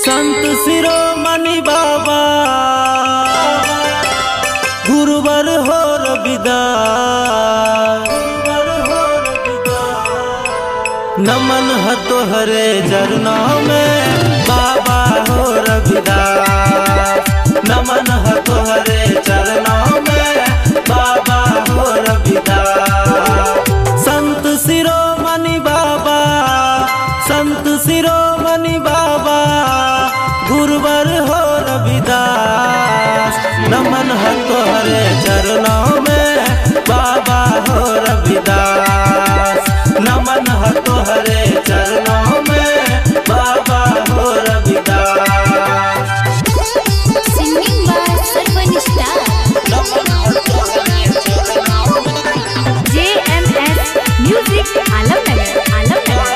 संत शिरोमणि बाबा गुरुवर हो रविदास, नमन है तोहरे चरणों में बाबा हो रविदास, नमन है तोहरे चरणों में बाबा हो रविदास। संत शिरोमणि बाबा, संत शिरोमणि बाबा गुरुवर हो रविदास, नमन है तोहरे चरणों में बाबा हो रविदास, नमन है तोहरे चरणों में बाबा हो Ravidas. Singing by Sarwan star, JMS music Alamnagar, Alamnagar.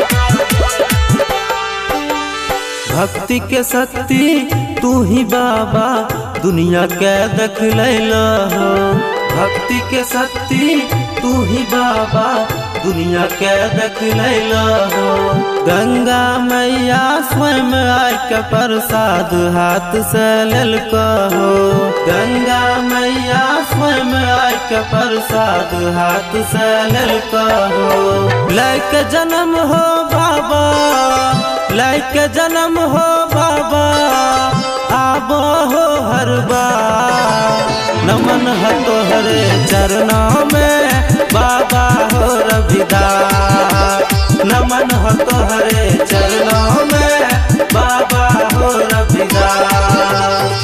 भक्ति के शक्ति तू ही बाबा दुनिया के देख लैला हो, भक्ति के शक्ति तू ही बाबा दुनिया के देख लैला हो। गंगा मैया स्वयं आय के प्रसाद हाथ से लेलको हो, गंगा मैया स्वयं आय के प्रसाद हाथ से लेलको हो। लायक जन्म हो बाबा, लायक जन्म हो बाबा आबो हो हर बार, नमन है तोहरे चरणों में बाबा हो रविदास, नमन है तोहरे चरणों में बाबा हो रविदास।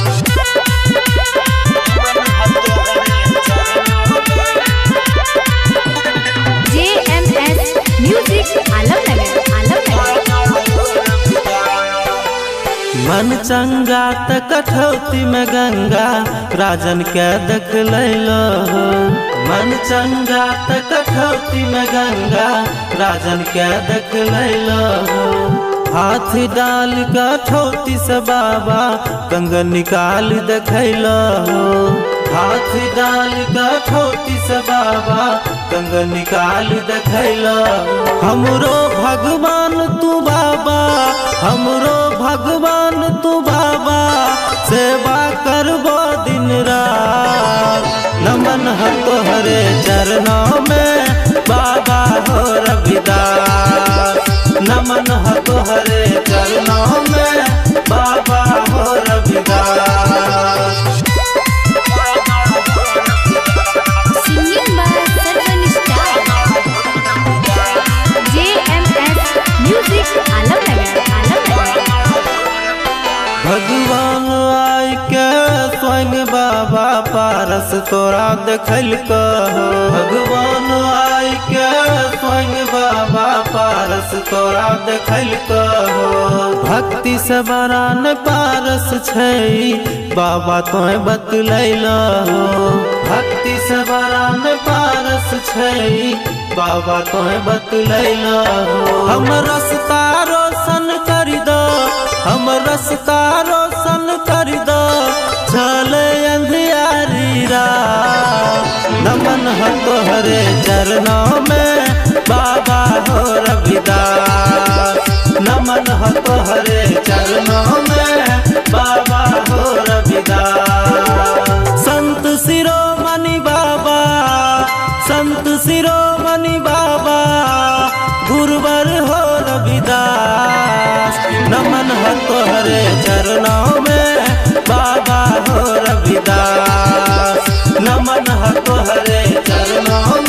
JMS music Alamnagar, Alamnagar. मन चंगा त कठौती में गंगा राजन के देख लैलो हो, मन चंगा त कठौती में गंगा राजन के देख लैलो हो। हाथ डाल कठौती से बाबा कंगन निकाल देखैलो हो, हाथ डाल कठौती से बाबा कंगन निकाल देखैलो। हमरो भगवान तू बाबा, हमरो भगवान तू बाबा सेवा करबो दिन रात, नमन है तोहरे चरणों में बाबा हो रविदास, नमन है तोहरे चरणों में बाबा हो Ravidas. Singing by Sarwan star, JMS music Alamnagar, Alamnagar. भगवान आय के स्वयं बाबा पारस तोरा देखल कहो, भगवान आय के स्वयं बाबा पारस तोरा देखल कहो। भक्ति से बड़ा न पारस छै बाबा तोय बतलैला हो, भक्ति से बड़ा न पारस छै बाबा तोय बतलैला हो। हम रास्ता रोशन कर दो, हम रास्ता रोशन कर दो चले अंधियारी रात, नमन है तोहरे चरणों में बाबा हो रविदास, नमन है तोहरे चरणों में बाबा हो रविदास। संत शिरोमणि बाबा, संत शिरोमणि बाबा गुरुवर हो रविदास, नमन है तोहरे चरणों में बाबा हो रविदास, नमन है तोहरे चरणों